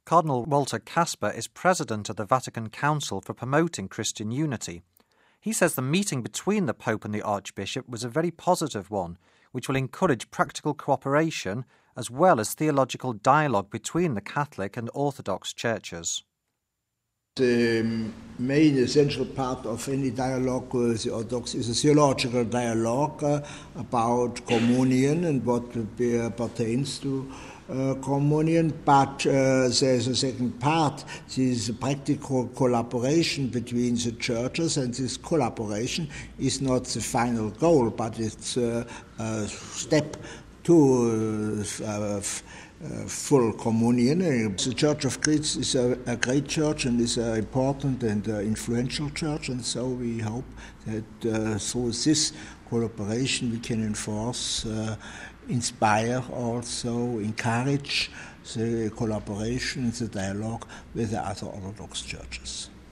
Cardinal Walter Kasper is president of the Vatican Council for Promoting Christian Unity. He says the meeting between the Pope and the Archbishop was a very positive one, which will encourage practical cooperation as well as theological dialogue between the Catholic and Orthodox churches. The main essential part of any dialogue with the Orthodox is a theological dialogue about communion and what pertains to communion, but there's a second part, this practical collaboration between the churches, and this collaboration is not the final goal, but it's a step to full communion. The Church of Greece is a great church and is an important and influential church, and so we hope that through this collaboration we can enforce, inspire, also encourage the collaboration and the dialogue with the other Orthodox churches.